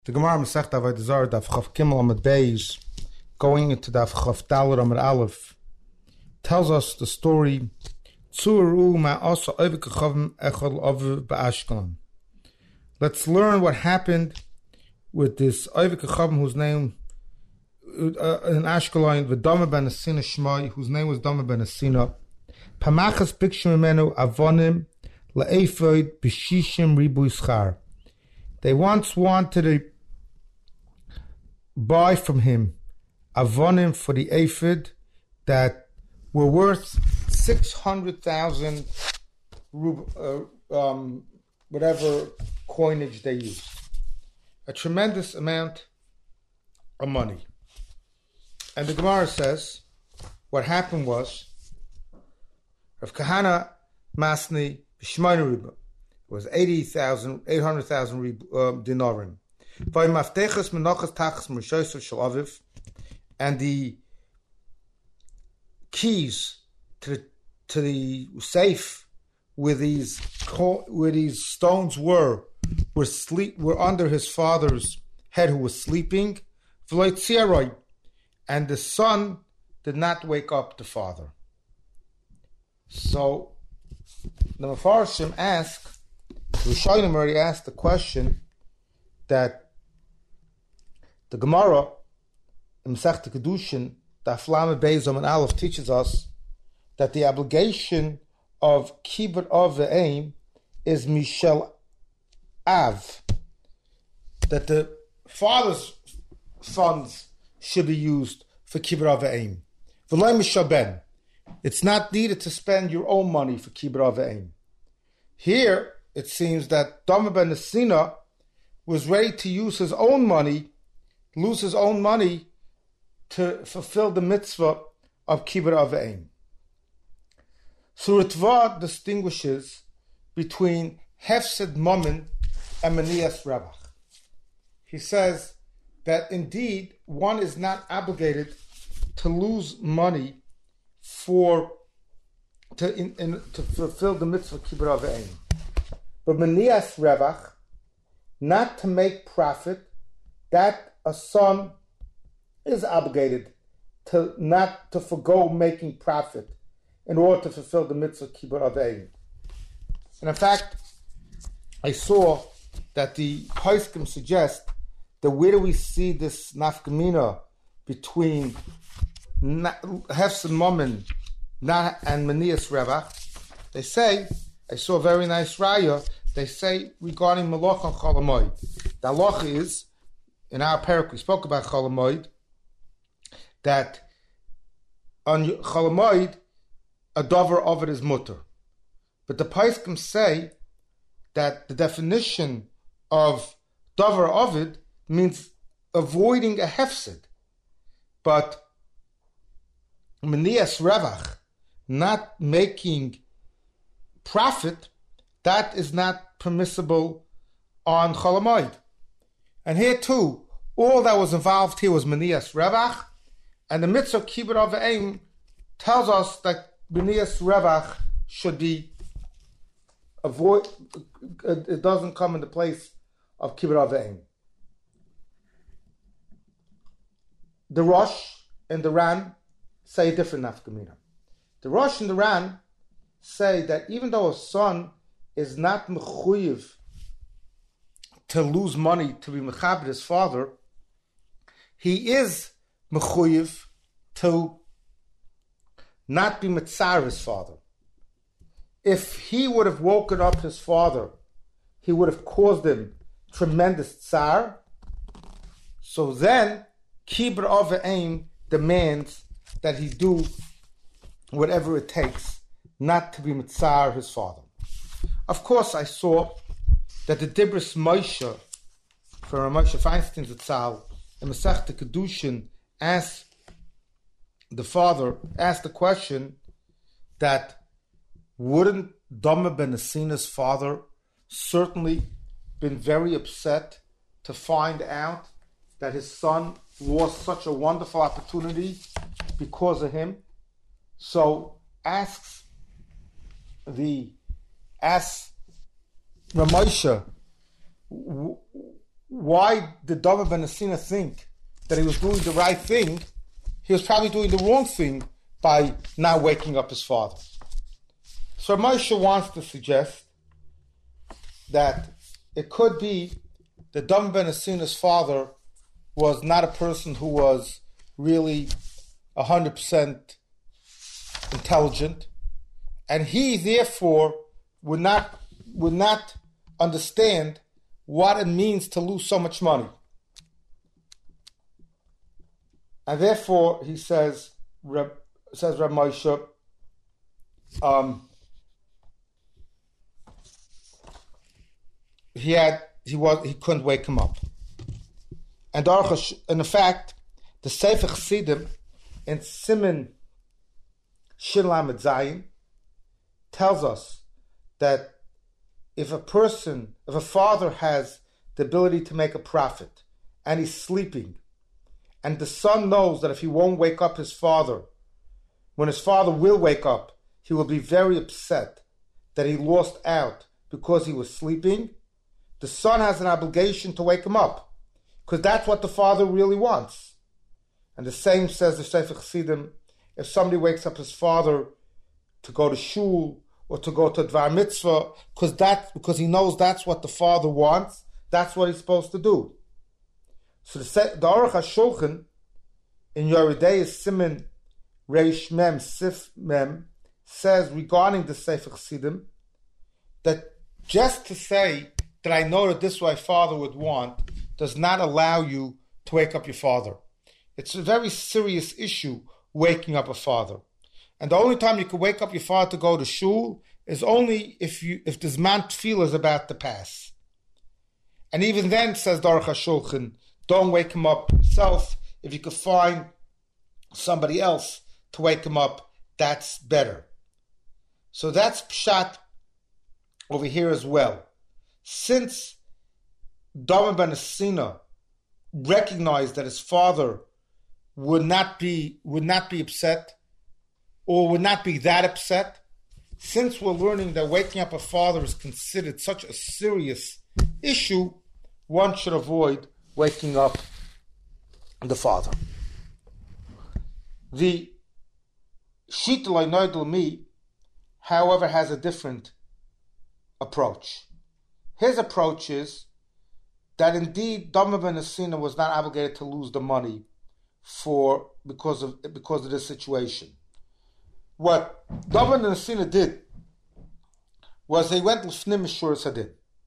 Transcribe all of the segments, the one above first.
The Gemara Masechta Avodah Zarah Daf Chav Gimel Amud Beis, going into Daf Chav Daled Amud Aleph, tells us the story. Tzuru Ma'asa Ovek Chavim Echad Aviv Ba'Ashkelon. Let's learn what happened with this Ovek Chavim, whose name in Ashkelon, V'Dama ben Asina Shmai, whose name was Dama ben Asina. Pamachas Bikshim Menu Avonim La'Ephod B'Shishim Ribuy Schar. They once wanted to buy from him avonim for the ephod that were worth 600,000 whatever coinage they used. A tremendous amount of money. And the Gemara says what happened was Rav Kahana Masni B'Shmayna Riba was 800,000 dinarim. And the keys to the safe where these stones were under his father's head, who was sleeping. And the son did not wake up the father. So the Mefarshim asked, Rishonim already asked the question that the Gemara in Masechta Kedushin, the Aflame Beis Amud Aleph, teaches us that the obligation of Kibbut Av Ve'em is Mishel Av, that the father's funds should be used for Kibbut Av Ve'em. V'loi Mishel Ben. It's not needed to spend your own money for Kibbut Av Ve'em. Here, it seems that Dama ben Asina was ready to use his own money, lose his own money, to fulfill the mitzvah of Kibbut Av Ve'em. Suratva distinguishes between Hefsed Momin and Manias Ravach. He says that indeed one is not obligated to lose money to fulfill the mitzvah of Kibbut Av Ve'em. But Manias Ravach, not to make profit, that a son is obligated not to forgo making profit in order to fulfill the mitzvah of Kibbut Av Ve'em. And in fact, I saw that the Poskim suggest that where do we see this nafkamina between Hefsed Momin and Manias Ravach? They say, I saw a very nice raya. They say regarding Malach and Chol Hamoed. The halacha is, in our parak we spoke about Chol Hamoed, that on Chol Hamoed a dover of it is mutter. But the Poskim say that the definition of dover of it means avoiding a hefsed. But Manias Ravach, not making profit, that is not permissible on Chol Hamoed. And here too, all that was involved here was Manias Ravach, and the mitzvah of Kibbut Av Ve'em tells us that Manias Ravach should be avoid. It doesn't come in the place of Kibbut Av Ve'em. The Rosh and the Ran say a different nafkamina. The Rosh and the Ran say that even though a son is not mechuyev to lose money to be mechabed his father, he is mechuyev to not be mitzar his father. If he would have woken up his father, he would have caused him tremendous tsar. So then, Kibbut Av Ve'em demands that he do whatever it takes not to be mitzar his father. Of course, I saw that the Dibris Moshe from Moshe Feinstein Zatzal in Masechta Kedushin asked the question that wouldn't Dama ben Asina's father certainly been very upset to find out that his son lost such a wonderful opportunity because of him? So asks Ramosha, why did David ben Asina think that he was doing the right thing? He was probably doing the wrong thing by not waking up his father. So Moshe wants to suggest that it could be that David ben Asina's father was not a person who was really 100% intelligent, and he therefore would not understand what it means to lose so much money. And therefore, he says Reb Moshe, he couldn't wake him up. And in fact, the Sefer Chassidim in Siman Shin Lamed Zayin tells us that if a father has the ability to make a profit and he's sleeping, and the son knows that if he won't wake up his father, when his father will wake up, he will be very upset that he lost out because he was sleeping, the son has an obligation to wake him up, because that's what the father really wants. And the same says the Sefer Chassidim, if somebody wakes up his father to go to shul or to go to Dvar Mitzvah, because he knows that's what the father wants, that's what he's supposed to do. So the Aruch HaShulchan in Yoredei Siman Reish Mem Sif Mem says regarding the Sefer Chassidim that just to say that I know that this is what my father would want does not allow you to wake up your father. It's a very serious issue, waking up a father. And the only time you can wake up your father to go to shul is only if the Zman Tefillah is about to pass. And even then, says the Aruch HaShulchan, don't wake him up yourself. If you could find somebody else to wake him up, that's better. So that's pshat over here as well. Since David ben Asina recognized that his father would not be upset, or would not be that upset, since we're learning that waking up a father is considered such a serious issue, one should avoid waking up the father. The Shita Lo'noidel Mi, however, has a different approach. His approach is that indeed David ben Asina was not obligated to lose the money because of this situation. What David ben Asina did was he went l'fnim Meshuras Hadin.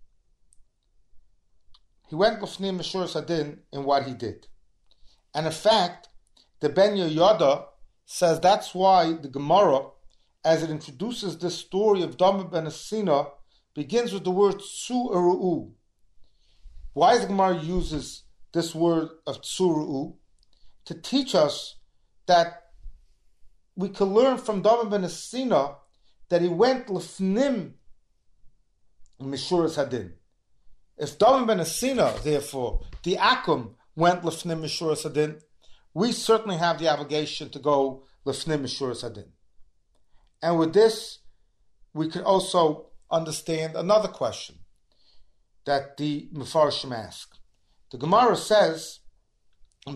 He went l'fnim Meshuras Hadin in what he did. And in fact, the Ben Yehoyada says that's why the Gemara, as it introduces this story of David ben Asina, begins with the word tsu'eru'u. Why the Gemara uses this word of tsu'eru'u? To teach us that we can learn from David ben Asina that he went l'fnim Meshuras Hadin. If David ben Asina, therefore, the Akum, went l'fnim Meshuras Hadin, we certainly have the obligation to go l'fnim Meshuras Hadin. And with this, we can also understand another question that the Mefarshim ask. The Gemara says, a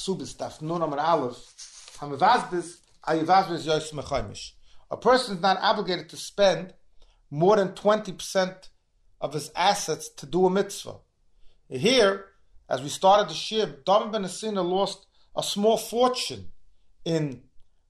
person is not obligated to spend more than 20% of his assets to do a mitzvah. Here, as we started the shir, David ben Asina lost a small fortune in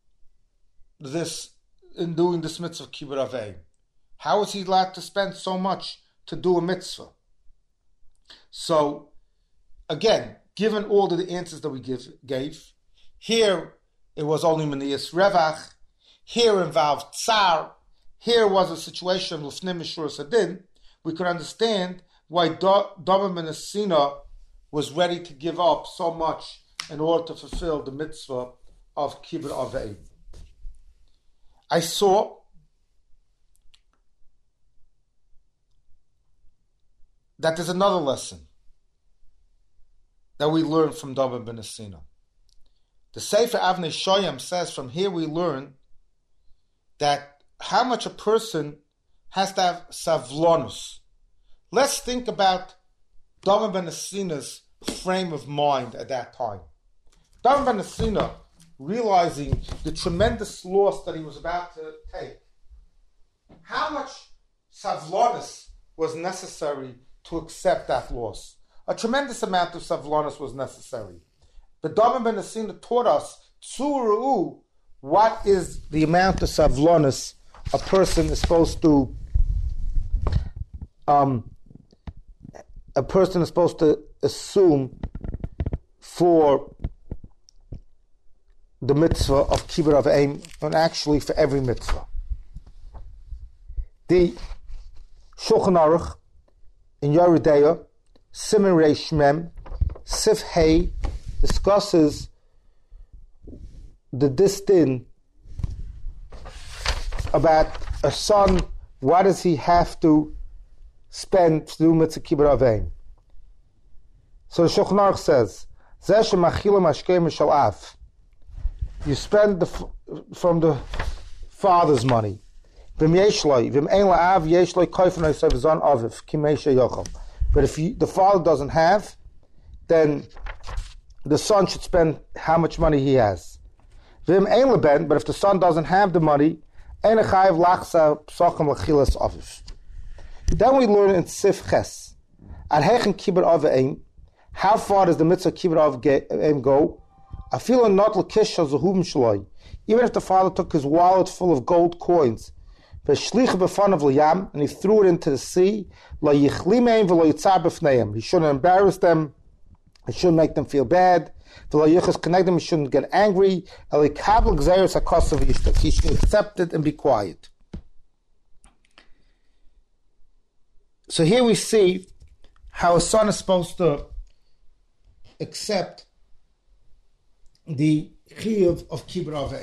doing this mitzvah kibbur avei. How is he allowed to spend so much to do a mitzvah? So, again, given all of the answers that we gave, here it was only Manias Revach, here involved Tsar, here was a situation of L'fnim Meshuras Hadin, we could understand why David ben Asina was ready to give up so much in order to fulfill the mitzvah of kibbur avei. I saw that there's another lesson that we learn from David ben Asina. The Sefer Avnei Shoyam says from here we learn that how much a person has to have savlonus. Let's think about David ben Asina's frame of mind at that time. David ben Asina, realizing the tremendous loss that he was about to take, how much savlonis was necessary to accept that loss? A tremendous amount of savlonis was necessary. But David ben Asina taught us tzuru, what is the amount of savlonis a person is supposed to assume for the mitzvah of kibbur of aim, and actually for every mitzvah. The Shulchan Aruch in Yoreh De'ah, Siman Reish Mem, Sif Hey, discusses the distin about a son. What does he have to spend to do mitzvah kibbur of aim? So the Shulchan Aruch says, Zeh shemachila mashkei mishal av. You spend from the father's money. But if the father doesn't have, then the son should spend how much money he has. But if the son doesn't have the money, then we learn in Sif Ches, how far does the mitzvah kibbur of aim go? Even if the father took his wallet full of gold coins, and he threw it into the sea, he shouldn't embarrass them, he shouldn't make them feel bad, he shouldn't get angry, he should accept it and be quiet. So here we see how a son is supposed to accept the chiyuv of kibbur avei.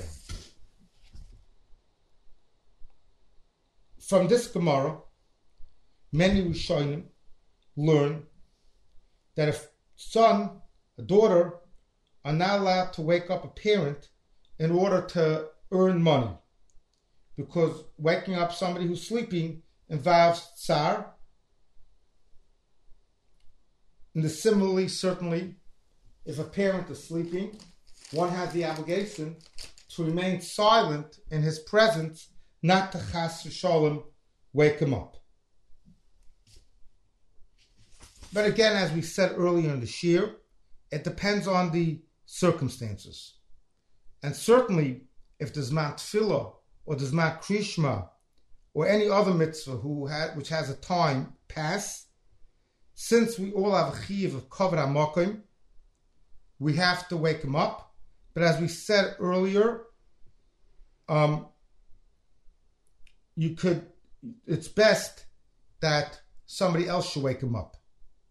From this Gemara, many Rishonim learn that a son, a daughter, are not allowed to wake up a parent in order to earn money, because waking up somebody who's sleeping involves tsar. And similarly, certainly, if a parent is sleeping, one has the obligation to remain silent in his presence, not to chas v'sholem wake him up. But again, as we said earlier in the shir, it depends on the circumstances. And certainly, if there's Zman Tefillah or there's Zman Krishma or any other mitzvah which has a time pass, since we all have a chiyuv of kavod hamakom, we have to wake him up. But as we said earlier, it's best that somebody else should wake him up.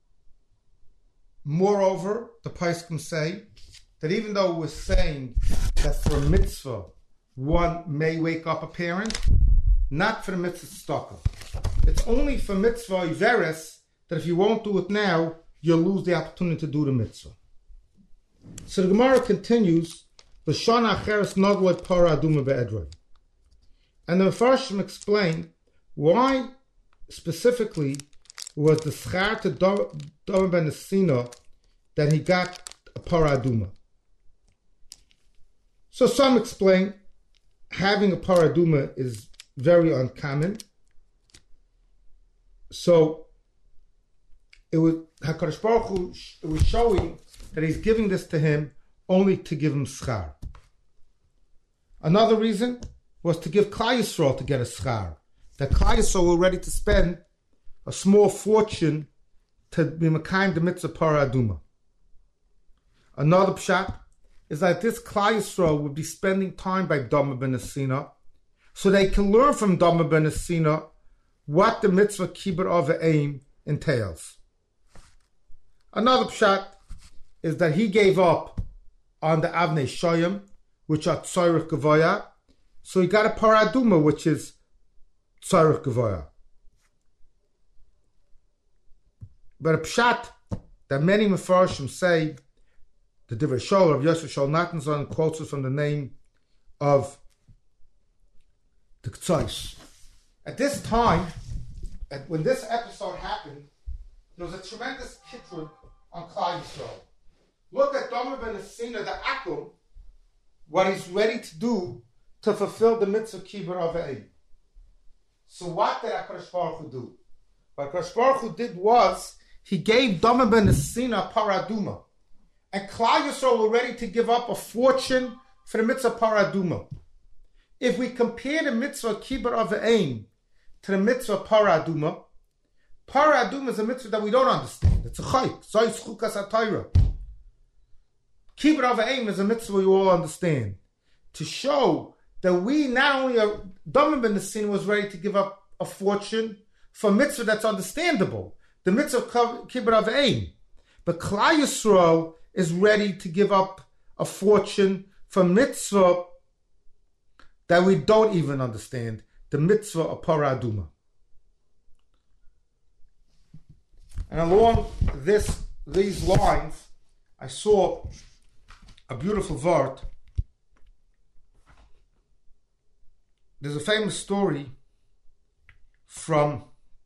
Moreover, the poskim say that even though we're saying that for a mitzvah, one may wake up a parent, not for the mitzvah tzedakah. It's only for mitzvah iveres that if you won't do it now, you'll lose the opportunity to do the mitzvah. So the Gemara continues, L'shana acheres nagla para aduma be'edrei. And the Mefarshim explain why specifically was the schar to David ben Asina that he got a para aduma. So some explain having a para aduma is very uncommon. So it was HaKadosh Baruch Hu, it was showing that he's giving this to him only to give him schar. Another reason was to give Klal Yisrael to get a schar. That Klal Yisrael were ready to spend a small fortune to be mekayim the mitzvah para aduma. Another pshat is that this Klal Yisrael would be spending time by David ben Asina, so they can learn from David ben Asina what the mitzvah kibbur of aim entails. Another pshat is that he gave up on the Avnei Shoyim, which are Tzorich Gavoya, so he got a para aduma, which is Tzorich Gavoya. But a pshat that many Mefarshim say, the Divrei Shol of Yosef Shol Natanzon quotes us from the name of the Ktsois. At this time, when this episode happened, there was a tremendous kitrug on Klal Yisrael. Look at Domer ben Asina, the Akum, what he's ready to do to fulfill the mitzvah Kibur Avei. So what did HaKadosh Baruch Hu do? What HaKadosh Baruch Hu did was, he gave Domer ben Asina Paraduma. And Klal Yisrael were ready to give up a fortune for the mitzvah Paraduma. If we compare the mitzvah Kibur Avei to the mitzvah Paraduma is a mitzvah that we don't understand. It's a chayk. Zois chukas atayra. Kibur Avei is a mitzvah we all understand. To show that we not only are, Domer ben Asina was ready to give up a fortune for a mitzvah that's understandable, the mitzvah Kibur Avei, but Klal Yisrael is ready to give up a fortune for mitzvah that we don't even understand, the mitzvah of Paraduma. And along these lines, I saw a beautiful word. There's a famous story from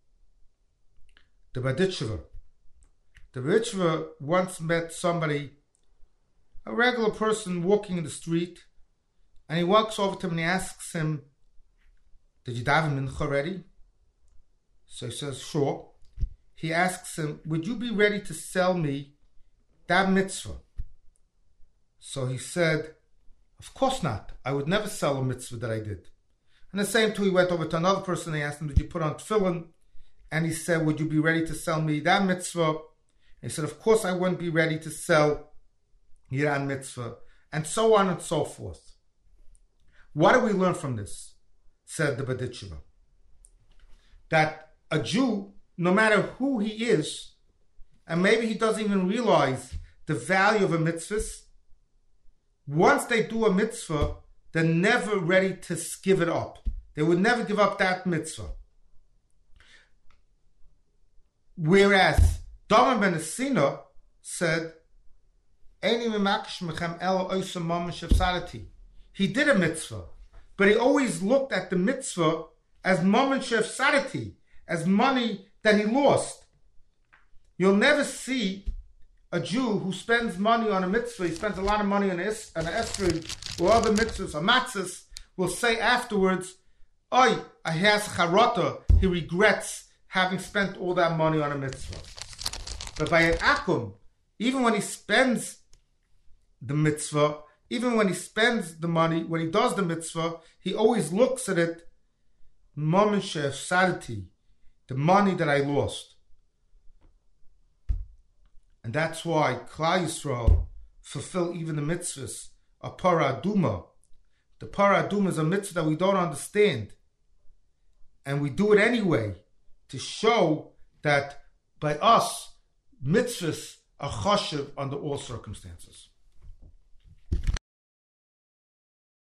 the Berditchever. The Berditchever once met somebody, a regular person walking in the street, and he walks over to him and he asks him, "Did you daven mincha already?" So he says, "Sure." He asks him, "Would you be ready to sell me that mitzvah?" So he said, "Of course not. I would never sell a mitzvah that I did." And the same too, he went over to another person and he asked him, "Did you put on tefillin?" And he said, "Would you be ready to sell me that mitzvah?" And he said, "Of course I wouldn't be ready to sell Yiran mitzvah," and so on and so forth. What do we learn from this? Said the Berditchever. That a Jew, no matter who he is, and maybe he doesn't even realize the value of a mitzvah, once they do a mitzvah, they're never ready to give it up. They would never give up that mitzvah. Whereas Domer ben Asina said, he did a mitzvah, but he always looked at the mitzvah as mammon shefsadati, as money that he lost. You'll never see a Jew who spends money on a mitzvah, he spends a lot of money on an esrog or other mitzvahs or matzahs, will say afterwards, "Oy, I has charata," he regrets having spent all that money on a mitzvah. But by an akum, even when he spends the mitzvah, even when he spends the money, when he does the mitzvah, he always looks at it, mammon shefsadati, the money that I lost. And that's why Klal Yisrael fulfill even the mitzvahs of Paraduma. The Paraduma is a mitzvah that we don't understand. And we do it anyway to show that by us, mitzvahs are chashiv under all circumstances.